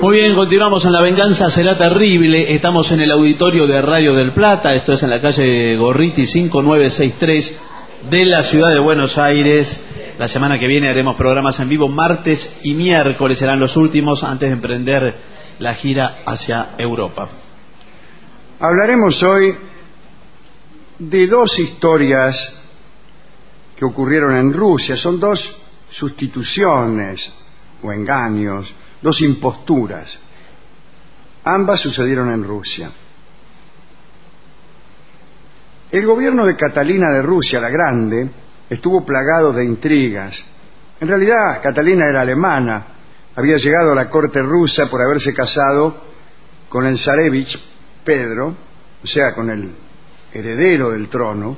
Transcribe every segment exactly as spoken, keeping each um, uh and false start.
Muy bien, continuamos en La Venganza Será Terrible. Estamos en el auditorio de Radio del Plata. Esto es en la calle Gorriti cinco nueve seis tres de la ciudad de Buenos Aires. La semana que viene haremos programas en vivo martes y miércoles. Serán los últimos antes de emprender la gira hacia Europa. Hablaremos hoy de dos historias que ocurrieron en Rusia. Son dos sustituciones o engaños, dos imposturas. Ambas sucedieron en Rusia. El gobierno de Catalina de Rusia, la Grande, estuvo plagado de intrigas. En realidad, Catalina era alemana. Había llegado a la corte rusa por haberse casado con el zarevich Pedro, o sea, con el heredero del trono.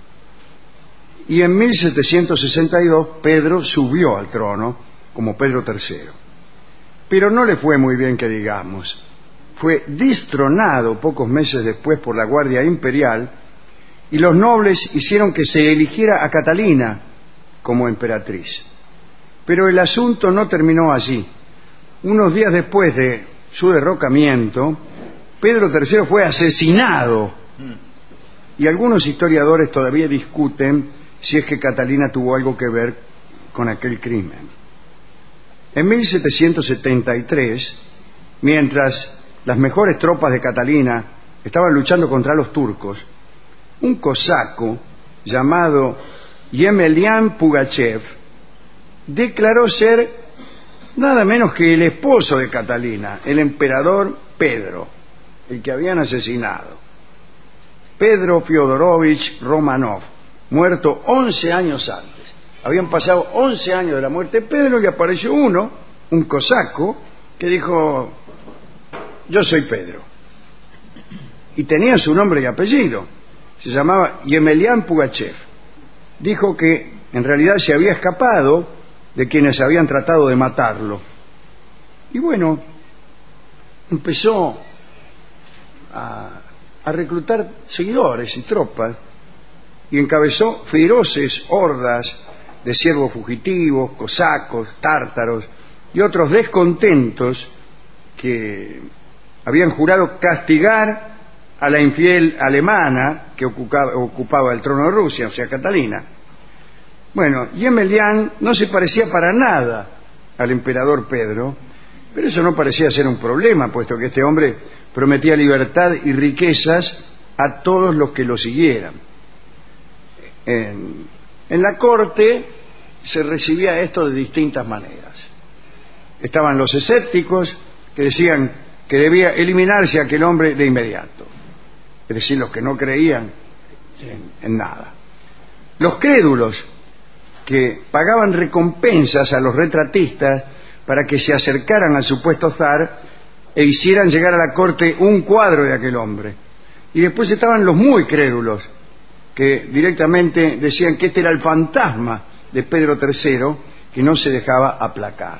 Y en mil setecientos sesenta y dos Pedro subió al trono como Pedro tercero. Pero no le fue muy bien que digamos. Fue destronado pocos meses después por la Guardia Imperial y los nobles hicieron que se eligiera a Catalina como emperatriz. Pero el asunto no terminó allí. Unos días después de su derrocamiento, Pedro tercero fue asesinado. Y algunos historiadores todavía discuten si es que Catalina tuvo algo que ver con aquel crimen. En mil setecientos setenta y tres, mientras las mejores tropas de Catalina estaban luchando contra los turcos, un cosaco llamado Yemelián Pugachev declaró ser nada menos que el esposo de Catalina, el emperador Pedro, el que habían asesinado. Pedro Fyodorovich Romanov, muerto once años antes. Habían pasado once años de la muerte de Pedro y apareció uno, un cosaco, que dijo: yo soy Pedro. Y tenía su nombre y apellido. Se llamaba Yemelián Pugachev. Dijo que en realidad se había escapado de quienes habían tratado de matarlo. Y bueno, empezó a, a reclutar seguidores y tropas y encabezó feroces hordas de siervos fugitivos, cosacos, tártaros y otros descontentos que habían jurado castigar a la infiel alemana que ocupaba, ocupaba el trono de Rusia, o sea, Catalina. Bueno, Yemelián no se parecía para nada al emperador Pedro, pero eso no parecía ser un problema, puesto que este hombre prometía libertad y riquezas a todos los que lo siguieran. En, en la corte se recibía esto de distintas maneras. Estaban los escépticos, que decían que debía eliminarse a aquel hombre de inmediato, es decir, los que no creían en, en nada. Los crédulos, que pagaban recompensas a los retratistas para que se acercaran al supuesto zar e hicieran llegar a la corte un cuadro de aquel hombre. Y después estaban los muy crédulos, que directamente decían que este era el fantasma de Pedro tercero, que no se dejaba aplacar.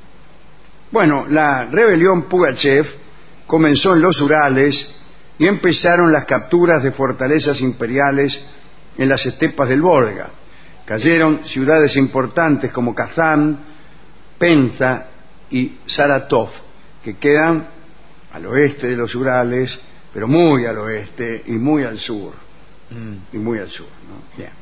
Bueno, la rebelión Pugachev comenzó en los Urales y empezaron las capturas de fortalezas imperiales en las estepas del Volga. Cayeron ciudades importantes como Kazán, Penza y Saratov, que quedan al oeste de los Urales, pero muy al oeste y muy al sur. Mm. Y muy al sur, ¿no? Bien.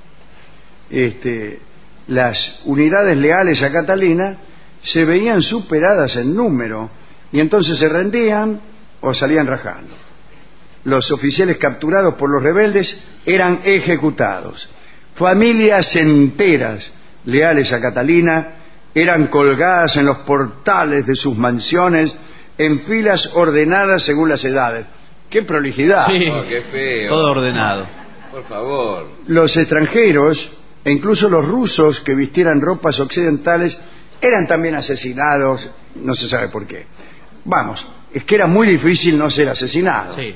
Este, las unidades leales a Catalina se veían superadas en número y entonces se rendían o salían rajando. Los oficiales capturados por los rebeldes eran ejecutados. Familias enteras leales a Catalina eran colgadas en los portales de sus mansiones en filas ordenadas según las edades. ¡Qué prolijidad! Sí, oh, qué feo. Todo ordenado. Por favor. Los extranjeros, e incluso los rusos que vistieran ropas occidentales, eran también asesinados, no se sabe por qué. Vamos, es que era muy difícil no ser asesinado. Sí.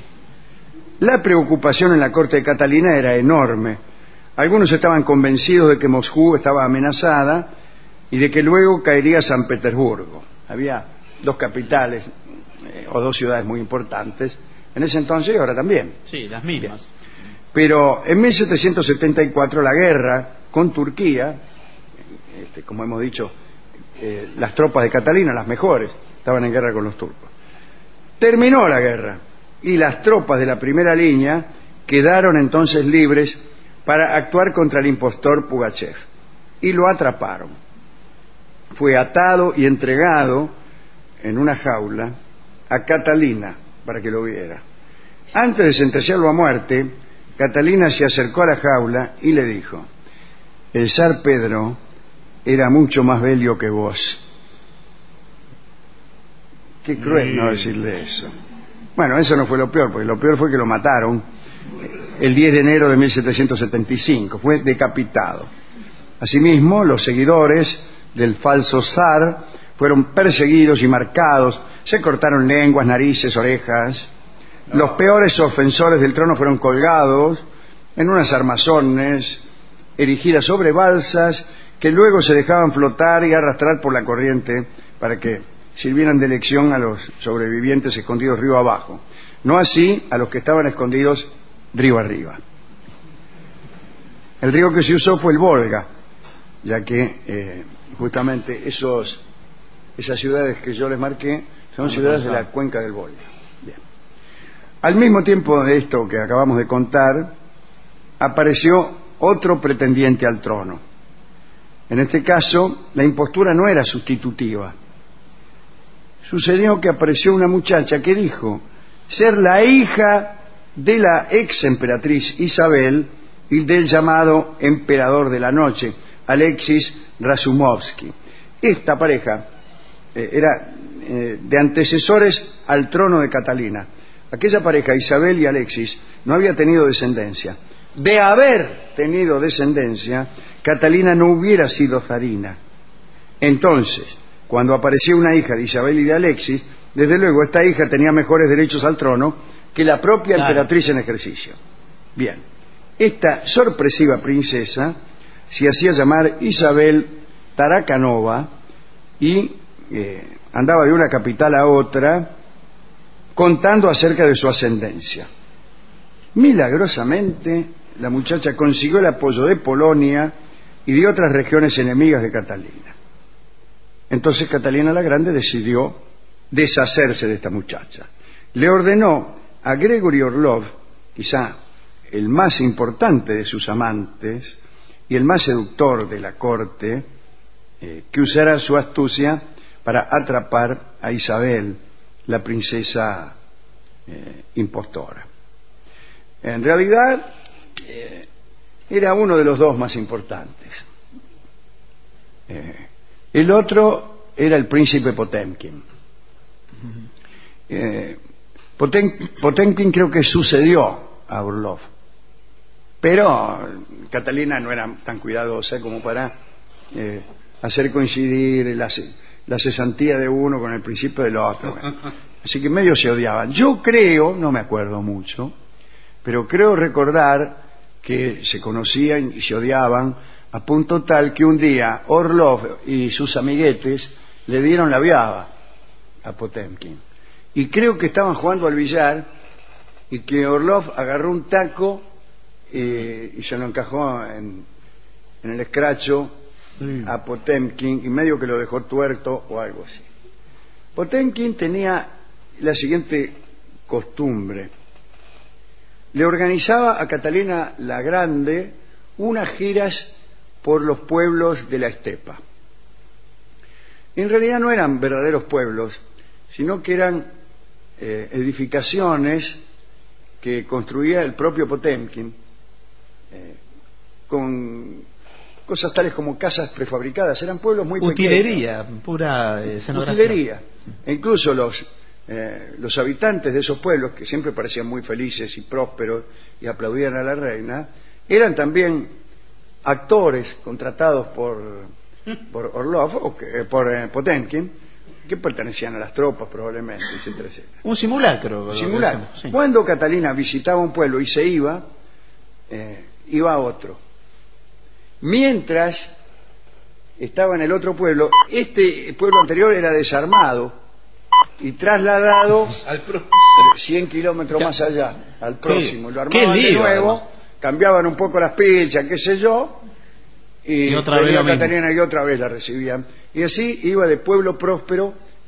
La preocupación en la corte de Catalina era enorme. Algunos estaban convencidos de que Moscú estaba amenazada y de que luego caería San Petersburgo. Había dos capitales eh, o dos ciudades muy importantes en ese entonces y ahora también. Sí, las mismas. Bien. Pero en mil setecientos setenta y cuatro la guerra con Turquía, este, como hemos dicho, eh, las tropas de Catalina, las mejores, estaban en guerra con los turcos. Terminó la guerra y las tropas de la primera línea quedaron entonces libres para actuar contra el impostor Pugachev y lo atraparon. Fue atado y entregado en una jaula a Catalina para que lo viera. Antes de sentenciarlo a muerte, Catalina se acercó a la jaula y le dijo: el zar Pedro era mucho más bello que vos. Qué cruel no decirle eso. Bueno, eso no fue lo peor, porque lo peor fue que lo mataron el diez de enero de mil setecientos setenta y cinco. Fue decapitado. Asimismo, los seguidores del falso zar fueron perseguidos y marcados. Se cortaron lenguas, narices, orejas. Los peores ofensores del trono fueron colgados en unas armazones erigidas sobre balsas que luego se dejaban flotar y arrastrar por la corriente para que sirvieran de lección a los sobrevivientes escondidos río abajo. No así a los que estaban escondidos río arriba. El río que se usó fue el Volga, ya que eh, justamente esos, esas ciudades que yo les marqué son ciudades de la cuenca del Volga. Bien. Al mismo tiempo de esto que acabamos de contar, apareció otro pretendiente al trono. En este caso, la impostura no era sustitutiva. Sucedió que apareció una muchacha que dijo ser la hija de la ex emperatriz Isabel y del llamado emperador de la noche, Alexis Razumovsky. Esta pareja eh, era eh, de antecesores al trono de Catalina. Aquella pareja, Isabel y Alexis, no había tenido descendencia. De haber tenido descendencia, Catalina no hubiera sido zarina. Entonces, cuando apareció una hija de Isabel y de Alexis, desde luego esta hija tenía mejores derechos al trono que la propia claro. emperatriz en ejercicio. Bien, esta sorpresiva princesa se hacía llamar Isabel Tarakanova y eh, andaba de una capital a otra contando acerca de su ascendencia. Milagrosamente, la muchacha consiguió el apoyo de Polonia y de otras regiones enemigas de Catalina. Entonces Catalina la Grande decidió deshacerse de esta muchacha. Le ordenó a Gregory Orlov, quizá el más importante de sus amantes y el más seductor de la corte, eh, que usara su astucia para atrapar a Isabel, la princesa eh, impostora. En realidad, eh, era uno de los dos más importantes. Eh, el otro era el príncipe Potemkin. Eh, Potem, Potemkin creo que sucedió a Orlov, pero Catalina no era tan cuidadosa como para eh, hacer coincidir la, la cesantía de uno con el principio del otro. Bueno, así que medio se odiaban. Yo creo, no me acuerdo mucho, pero creo recordar que se conocían y se odiaban a punto tal que un día Orlov y sus amiguetes le dieron la viaba a Potemkin. Y creo que estaban jugando al billar y que Orlov agarró un taco eh, y se lo encajó en, en el escracho sí. a Potemkin y medio que lo dejó tuerto o algo así. Potemkin tenía la siguiente costumbre. Le organizaba a Catalina la Grande unas giras por los pueblos de la estepa. En realidad no eran verdaderos pueblos, sino que eran eh, edificaciones que construía el propio Potemkin eh, con cosas tales como casas prefabricadas. Eran pueblos muy utilería, pequeños. Pura escenografía. Utilería. E incluso los eh, los habitantes de esos pueblos, que siempre parecían muy felices y prósperos y aplaudían a la reina, eran también actores contratados por por Orlov o que, por eh, Potemkin, que pertenecían a las tropas probablemente, etcétera, etcétera. Un simulacro. Un simulacro. Sí. Cuando Catalina visitaba un pueblo y se iba, eh, iba a otro. Mientras estaba en el otro pueblo, este pueblo anterior era desarmado y trasladado al cien kilómetros más allá, al próximo. Lo armaban lío, de nuevo, además. Cambiaban un poco las pichas, qué sé yo, y, y otra vez Catalina y otra vez la recibían. Y así iba de pueblo próspero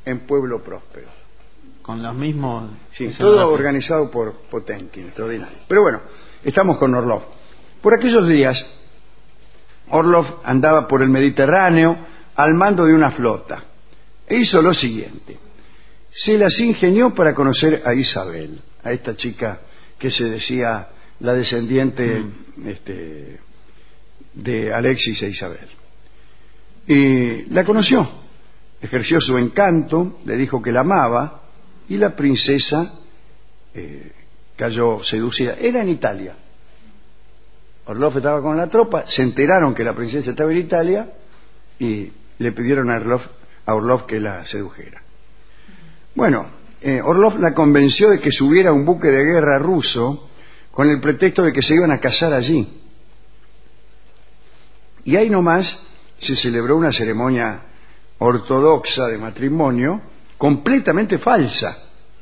en Pueblo Próspero. Con los mismos... Sí, todo organizado por Potenkin, extraordinario. Pero bueno, estamos con Orlov. Por aquellos días, Orlov andaba por el Mediterráneo al mando de una flota. E hizo lo siguiente. Se las ingenió para conocer a Isabel, a esta chica que se decía la descendiente mm. este, de Alexis e Isabel. Y la conoció, ejerció su encanto, le dijo que la amaba, y la princesa eh, cayó seducida. Era en Italia. Orlov estaba con la tropa, se enteraron que la princesa estaba en Italia y le pidieron a Orlov, a Orlov que la sedujera. Bueno, eh, Orlov la convenció de que subiera a un buque de guerra ruso con el pretexto de que se iban a casar allí. Y ahí nomás se celebró una ceremonia ortodoxa de matrimonio completamente falsa.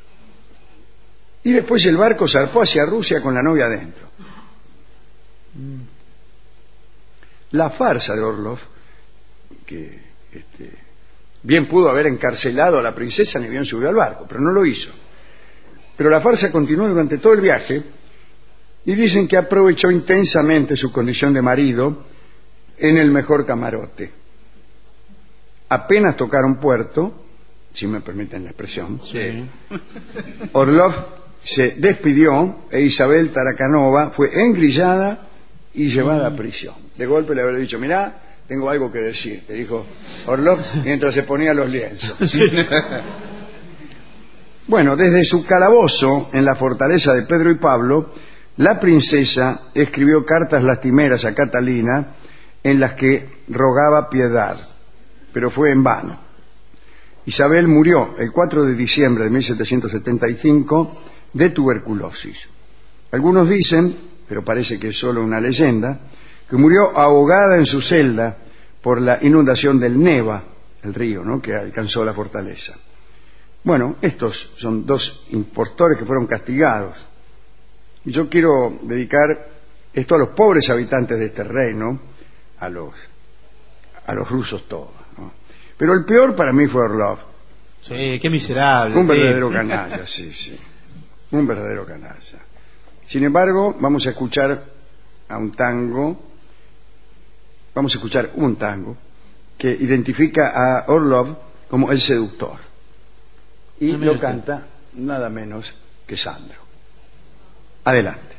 Y después el barco zarpó hacia Rusia con la novia adentro. La farsa de Orlov, que este, bien pudo haber encarcelado a la princesa ni bien subió al barco, pero no lo hizo. Pero la farsa continuó durante todo el viaje y dicen que aprovechó intensamente su condición de marido en el mejor camarote. Apenas tocaron puerto, si me permiten la expresión, sí. Orlov se despidió e Isabel Tarakanova fue engrillada y llevada a prisión. De golpe le habría dicho, mirá, tengo algo que decir, le dijo Orlov mientras se ponía los lienzos. Sí. Bueno, desde su calabozo en la fortaleza de Pedro y Pablo, la princesa escribió cartas lastimeras a Catalina en las que rogaba piedad, pero fue en vano. Isabel murió el cuatro de diciembre de mil setecientos setenta y cinco de tuberculosis. Algunos dicen, pero parece que es solo una leyenda, que murió ahogada en su celda por la inundación del Neva, el río, ¿no?, que alcanzó la fortaleza. Bueno, estos son dos impostores que fueron castigados. Y yo quiero dedicar esto a los pobres habitantes de este reino, a los, a los rusos todos, ¿no? Pero el peor para mí fue Orlov. Sí, qué miserable. Un verdadero canalla, sí, sí. Un verdadero canalla. Sin embargo, vamos a escuchar a un tango, vamos a escuchar un tango que identifica a Orlov como el seductor. Y no lo canta nada menos que Sandro. Adelante.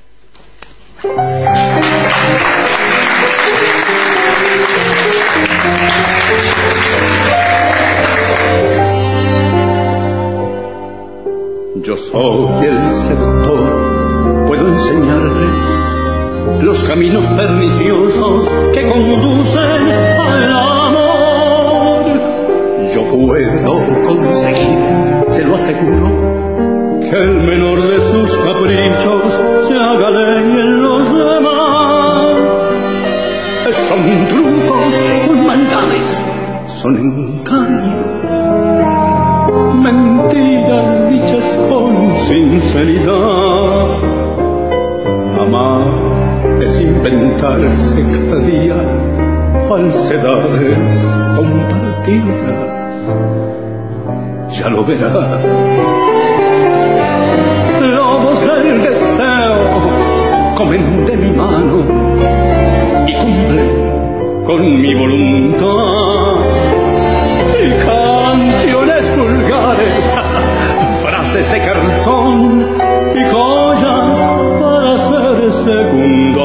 Yo soy el seductor, puedo enseñarle los caminos perniciosos que conducen al amor. Yo puedo conseguir, se lo aseguro, que el menor de sus caprichos se haga ley en los demás. Son trucos, son maldades, son engaños, mentiras dichas con sinceridad. Amar es inventarse cada día falsedades compartidas. Ya lo verá. Lobos del deseo comen de mi mano y cumplen con mi voluntad. Y canciones vulgares, frases de cartón y joyas para hacer segundo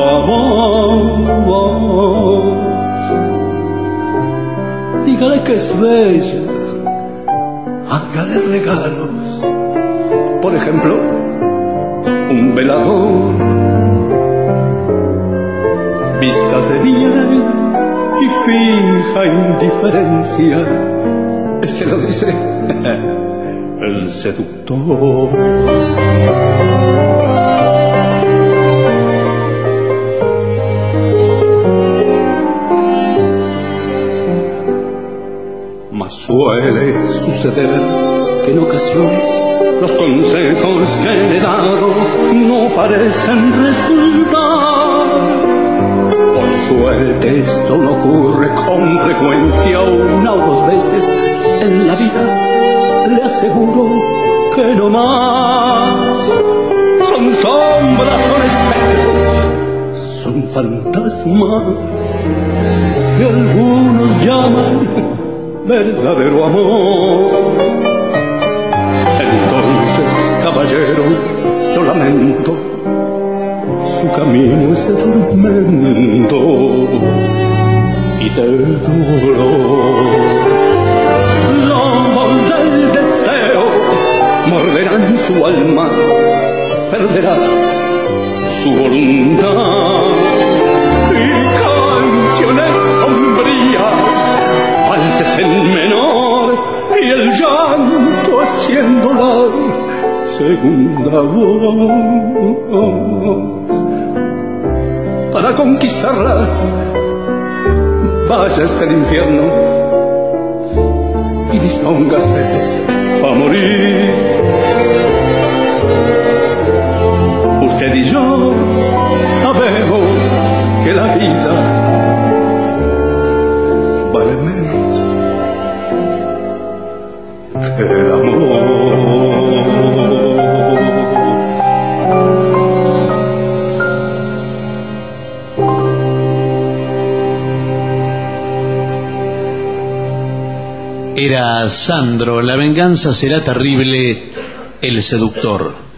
amor. Dígale que es bella, hágale regalos, por ejemplo, un velador, vistas de bien y finja indiferencia. Se lo dice el seductor. Mas suele suceder que en ocasiones los consejos que le he dado no parecen resultar. Por suerte esto no ocurre con frecuencia, una o dos veces en la vida, seguro que no más. Son sombras, son espectros, son fantasmas que algunos llaman verdadero amor. Entonces, caballero, yo lamento, su camino es de tormento y de dolor. Lobos del deseo morderán su alma, perderá su voluntad, y canciones sombrías, valses en menor, y el llanto haciendo la segunda voz. Para conquistarla, vaya hasta el infierno y dispóngase a morir. Usted y yo sabemos que la vida vale menos que el amor. Era Sandro, La venganza será terrible, el seductor.